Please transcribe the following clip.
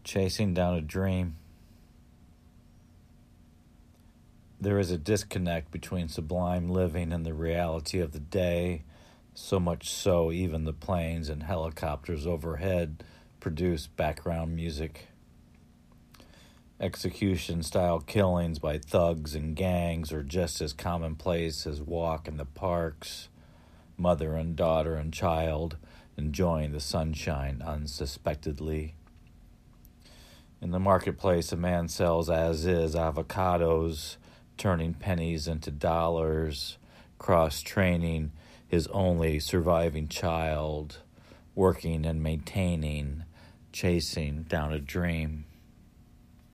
Chasing down a dream. There is a disconnect between sublime living and the reality of the day, so much so even the planes and helicopters overhead produce background music. Execution-style killings by thugs and gangs are just as commonplace as walk in the parks, mother and daughter and child enjoying the sunshine unsuspectedly. In the marketplace, a man sells as-is avocados, turning pennies into dollars, cross-training his only surviving child, working and maintaining, chasing down a dream.